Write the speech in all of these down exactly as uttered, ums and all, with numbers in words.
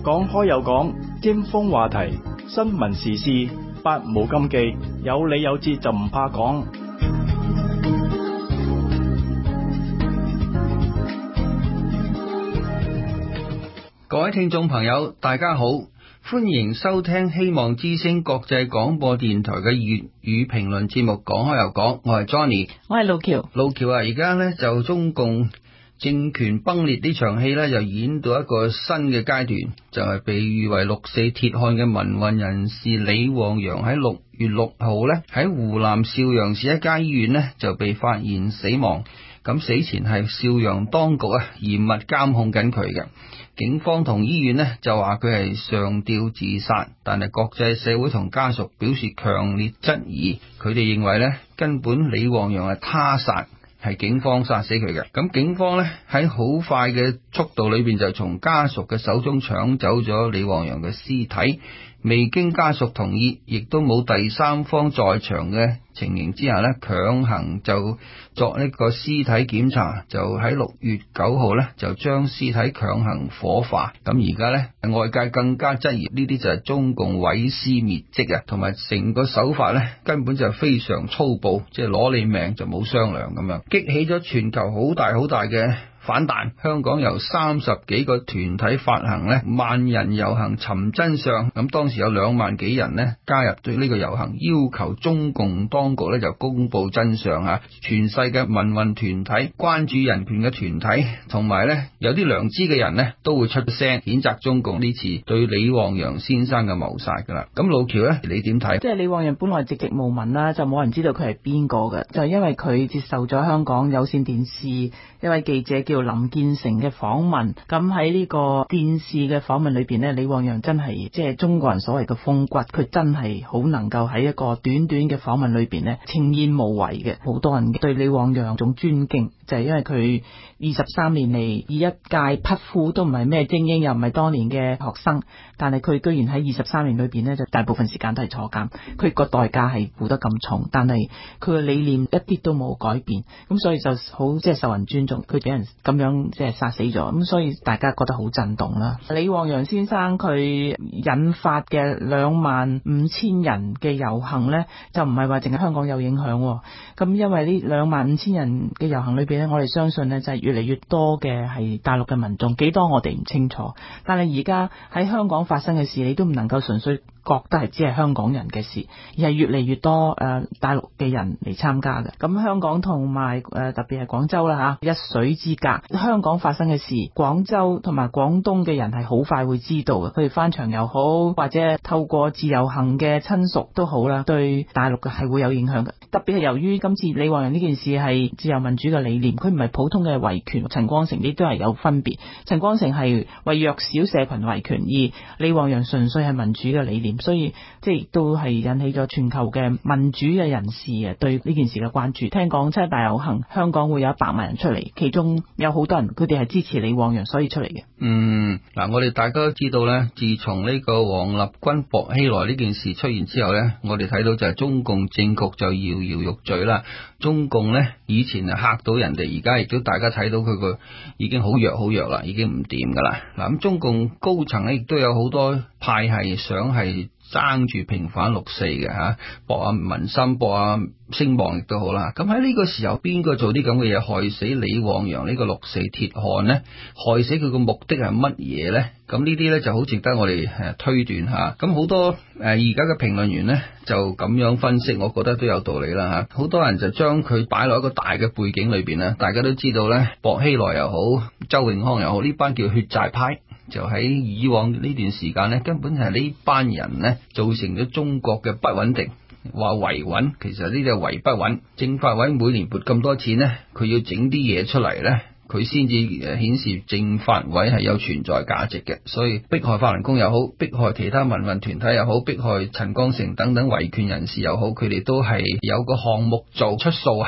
講開又講，尖鋒話題，新聞時事，百無禁忌，有理有節就唔怕講。 各位聽眾朋友，大家好，歡迎收聽希望之聲國際廣播電台嘅粵語評論節目。講開又講，我係 Johnny， 我係路橋。 路橋啊，而家呢就中共政權崩裂呢場戲呢，就演到一個新嘅階段，就係、是、被譽為六四鐵漢嘅民運人士李旺陽喺六月六號呢喺湖南邵陽市一家醫院呢就被發現死亡。咁死前係邵陽當局啊嚴密監控緊佢嘅。警方同醫院呢就話佢係上吊自殺，但係國際社會同家屬表示強烈質疑，佢哋認為呢根本李旺陽係他殺，係警方殺死佢嘅。咁警方呢喺好快嘅速度裏邊就從家屬嘅手中搶走咗李旺陽嘅屍體，未經家屬同意，亦都冇第三方在場嘅情形之下呢，強行就作呢個屍體檢查，就喺六月九號呢就將屍體強行火化。咁而家呢外界更加質疑呢啲就係中共毀屍滅跡啊，同埋成個手法呢根本就係非常粗暴，即係攞你命就冇商量咁樣，激起咗全球好大好大嘅反彈。香港由三十幾個團體發行呢萬人遊行尋真相，咁當時有兩萬幾人呢加入對呢個遊行，要求中共當局呢就公布真相吓。全世界民運團體、關注人權嘅團體同埋呢有啲良知嘅人呢都會出聲譴責中共呢次對李旺陽先生嘅謀殺噶啦。咁路橋呢你點睇？ 即係李旺陽本來籍籍無聞啦，就冇人知道佢係邊個嘅，就因為佢接受咗香港有線電視一位記者叫林建成嘅訪問。咁喺呢個電視嘅訪問裏邊呢，李旺陽真係即係中國人所謂嘅風骨，佢真係好能夠喺一個短短嘅訪問裏邊呢呈現無遺嘅。好多人對李旺陽種尊敬，就係因為佢二十三年嚟以一介匹夫，都唔係咩精英，又唔係當年嘅學生，但係佢居然喺二十三年裏邊呢，就大部分時間都係坐監。佢個代價係付得咁重，但係佢嘅理念一啲都冇改變，咁所以就好即係受人尊重。佢俾人咁樣即係殺死咗，咁所以大家覺得好震動啦。李旺陽先生佢引發嘅兩萬五千人嘅遊行呢，就唔係話淨係香港有影響。咁因為呢兩萬五千人嘅遊行裏邊呢，我哋相信呢就係越嚟越多嘅係大陸嘅民眾，幾多我哋唔清楚。但係而家喺香港發生嘅事，你都唔能夠純粹覺得係只係香港人嘅事，而係越嚟越多誒、呃、大陸嘅人嚟參加嘅。咁香港同埋誒特別係廣州啦吓，一水之隔。香港發生嘅事，廣州同埋廣東嘅人係好快會知道嘅。佢哋翻牆又好，或者透過自由行嘅親屬都好啦，對大陸嘅係會有影響嘅。特別係由於今次李旺陽呢件事係自由民主嘅理念，佢唔係普通嘅維權。陳光誠呢都係有分別。陳光誠係為弱小社群維權，而李旺陽純粹係民主嘅理念。所以即係都係引起咗全球嘅民主嘅人士啊對呢件事嘅關注。聽講七一大遊行，香港會有一百萬人出嚟，其中有好多人佢哋係支持李旺陽所以出嚟嘅。 嗯，嗱，我哋大家都知道呢，自從呢個王立軍薄熙來呢件事出現之後呢，我哋睇到就係中共政局就搖搖欲墜啦。中共呢以前係嚇到人哋，而家亦都大家睇到佢個已經好弱好弱啦，已經唔掂噶啦。嗱，咁中共高層呢亦都有好多派係想係爭住平反六四嘅吓，博下民心，博下聲望亦都好啦。咁喺呢個時候，邊個做啲咁嘅嘢害死李旺陽呢個六四鐵漢呢？害死佢個目的係乜嘢呢？咁呢啲呢就好值得我哋誒推斷下。咁好多誒而家嘅評論員呢就咁樣分析，我覺得都有道理啦吓。好多人就將佢擺落一個大嘅背景裏邊咧，大家都知道呢，薄熙來又好，周永康又好，呢班叫血債派。就喺以往呢段時間呢，根本係呢班人呢造成咗中國嘅不穩定，話維穩，其實呢啲係維不穩。政法委每年撥咁多錢呢，佢要整啲嘢出嚟呢，佢先至顯示政法委係有存在價值嘅。所以迫害法輪功又好，迫害其他民運團體又好，迫害陳光誠等等維權人士又好，佢哋都係有個項目做出數啊。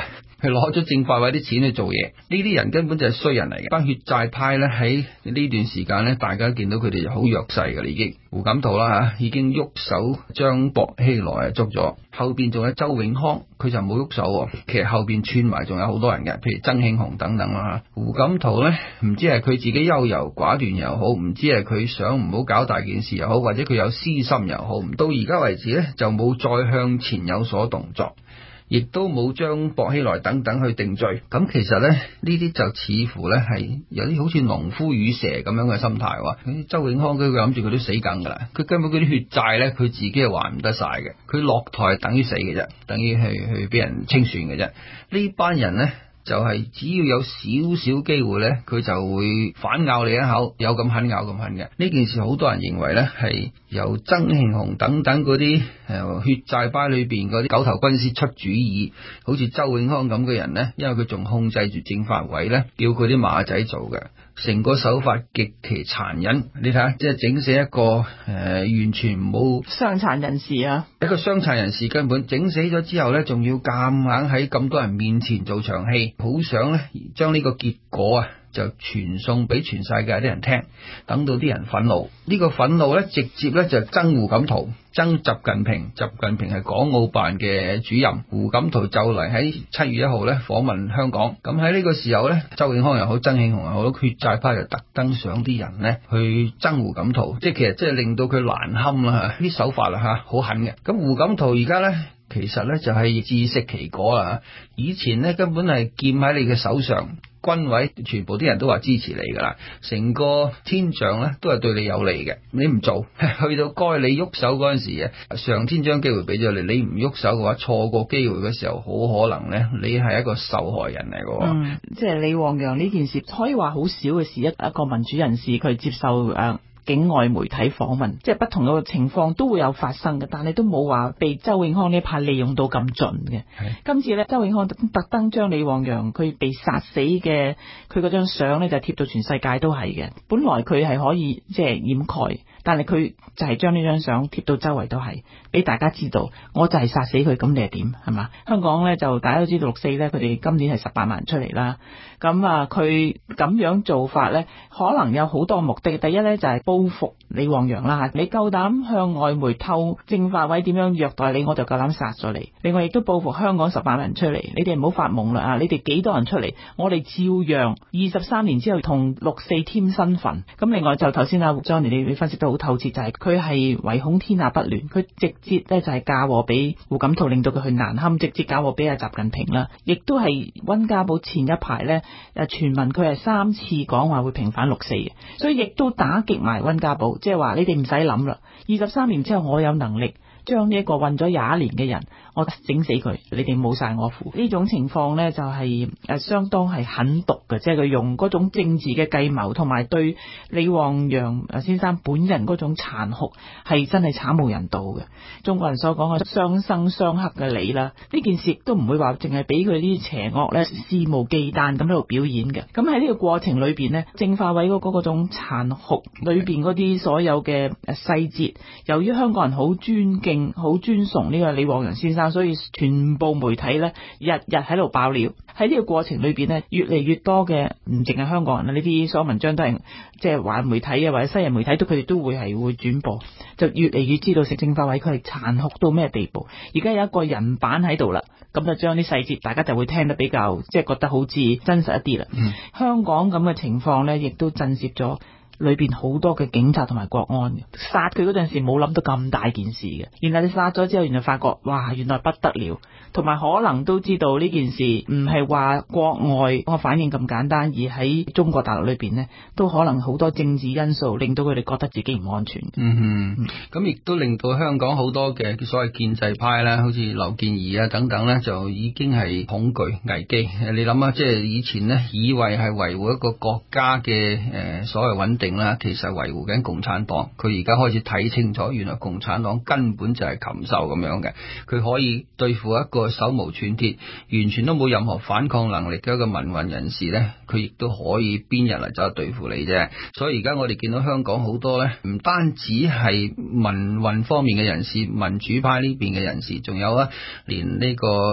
係攞咗政法委啲錢去做嘢。呢啲人根本就係衰人嚟嘅。班血債派咧喺呢段時間咧，大家見到佢哋就好弱勢㗎啦，已經胡錦濤啦嚇，已經喐手將薄熙來啊捉咗，後邊仲有周永康，佢就冇喐手喎。其實後邊串埋仲有好多人嘅，譬如曾慶紅等等啦嚇。胡錦濤咧，唔知係佢自己優柔寡斷又好，唔知係佢想唔好搞大件事又好，或者佢有私心又好，到而家為止咧就冇再向前有所動作，亦都冇將薄熙來等等去定罪。咁其實咧呢啲就似乎咧係有啲好似農夫與蛇咁樣嘅心態喎。周永康佢諗住佢都死梗噶啦，佢根本嗰啲血債咧佢自己係還唔得晒嘅，佢落台等於死嘅啫，等於係去俾人清算嘅啫。呢班人咧就係、是、只要有少少機會呢，佢就會反咬你一口，有咁狠咬咁狠嘅。呢件事好多人認為呢係由曾慶紅等等嗰啲誒血債派裏邊嗰啲九頭軍師出主意，好似周永康咁嘅人呢，因為佢仲控制住政法委呢，叫佢啲馬仔做嘅。成個手法極其殘忍，你睇下，即係整死一個誒、呃、完全冇傷殘人士啊， 一個傷殘人士根本整死咗之後呢，仲要夾硬喺咁多人面前做場戲，好想呢將呢個結果啊就傳送俾全世界啲人聽，等到啲人憤怒。呢、這個憤怒呢，直接呢就憎胡錦濤，憎習近平。習近平係港澳辦嘅主任，胡錦濤就嚟喺七月一號呢訪問香港。咁喺呢個時候呢，周永康又好，曾慶紅又好，血債派就特登想啲人呢去憎胡錦濤，即係其實即係令到佢難堪啦嚇，啲手法啦嚇好狠嘅。咁胡錦濤而家呢，其實呢就係自食其果啦。以前呢根本係劍喺你嘅手上，軍委全部啲人都話支持你噶啦，成個天象咧都係對你有利嘅。你唔做，去到該你喐手嗰陣時啊，上天將機會俾咗你，你唔喐手嘅話，錯過機會嘅時候，好可能咧你係一個受害人嚟嘅。 嗯，即係李旺陽呢件事可以話好少嘅事，一一個民主人士佢接受誒。呃境外媒體訪問，即係不同嘅情況都會有發生嘅，但係都冇話被周永康呢一派利用到咁盡嘅。今次咧，周永康特登將李旺陽佢被殺死嘅佢嗰張相咧就貼到全世界都係嘅。本來佢係可以即係掩蓋，但係佢就係將呢張相貼到周圍都係，俾大家知道，我就係殺死佢，咁你係點係嘛？香港咧就大家都知道六四咧，佢哋今年係十八萬人出嚟啦。咁啊，佢咁樣做法咧，可能有好多目的。第一咧就係、是報復李旺陽啦，你夠膽向外媒透政法委點樣虐待你，我就夠膽殺咗你。另外亦都報復香港十萬人出嚟，你哋唔好發夢啦啊！你哋幾多人出嚟，我哋照樣二十三年之後同六四添身份。咁另外就頭先阿 Johnny 你你分析得好透徹，就係佢係唯恐天下不亂，佢直接咧就係嫁禍俾胡錦濤，令到佢去難堪，直接嫁禍俾阿習近平啦。亦都係溫家寶前一排咧誒傳聞佢係三次講話會平反六四嘅，所以亦都打擊埋溫家寶，即係話你哋唔使諗啦，二十三年之後我有能力將呢一個混咗廿一年嘅人，我整死佢，你哋冇晒我符。呢種情況呢，就係誒相當係狠毒嘅，即係佢用嗰種政治嘅計謀，同埋對李旺陽先生本人嗰種殘酷，係真係慘無人道嘅。中國人所講嘅雙生雙克嘅理啦，呢件事亦都唔會話淨係俾佢啲邪惡呢肆無忌憚咁喺度表演嘅。咁喺呢個過程裏邊呢，政法委嗰嗰種殘酷裏邊嗰啲所有嘅細節，由於香港人好尊敬、好尊崇呢個李旺陽先生，所以全部媒體呢日日喺度爆料。喺呢個過程裏邊呢，越嚟越多嘅唔淨係香港人啦，呢啲所有文章都係即係華人媒體啊，或者西人媒體都佢哋都會係會轉播，就越嚟越知道食政法委佢係殘酷到咩地步。而家有一個人版喺度啦，咁就將啲細節大家就會聽得比較即係覺得好似真實一啲啦。嗯、香港咁嘅情況呢，亦都震懾咗裏邊好多嘅警察同埋國安嘅。殺佢嗰陣時冇諗到咁大件事嘅，原來你殺咗之後，原來發覺哇，原來不得了，同埋可能都知道呢件事唔係話國外個反應咁簡單，而喺中國大陸裏邊呢，都可能好多政治因素令到佢哋覺得自己唔安全。 嗯哼，咁亦都令到香港好多嘅所謂建制派啦，好似劉健儀啊等等呢，就已經係恐懼危機。你諗下，即係以前呢，以為係維護一個國家嘅誒所謂穩定啦，其實維護緊共產黨。佢而家開始睇清楚，原來共產黨根本就係禽獸咁樣嘅，佢可以對付一個手無寸鐵、完全都冇任何反抗能力嘅一個民運人士呢，佢亦都可以邊日嚟走去對付你啫。所以而家我哋見到香港好多呢，唔單止係民運方面嘅人士、民主派呢邊嘅人士，仲有啊，連呢、這個誒。呃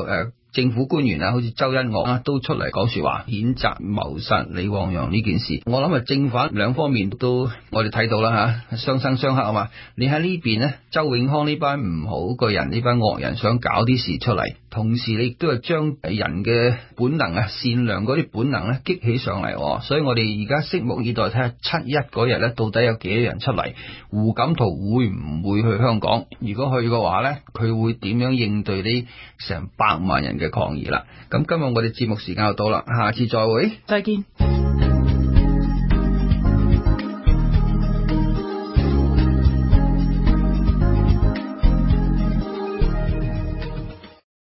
政府官員啊，好似周一岳啊，都出嚟講說話，譴責謀殺李旺陽呢件事。我諗啊，正反兩方面都我哋睇到啦吓，相生相克啊嘛。你喺呢邊呢，周永康呢班唔好嘅人，呢班惡人想搞啲事出嚟，同時你亦都係將人嘅本能啊、善良嗰啲本能咧激起上嚟。所以我哋而家拭目以待，睇下七一嗰日咧，到底有幾多人出嚟？胡錦濤會唔會去香港？如果去嘅話咧，佢會點樣應對呢成百萬人嘅抗議啦？咁今日我哋節目時間就到啦，下次再會， 再見。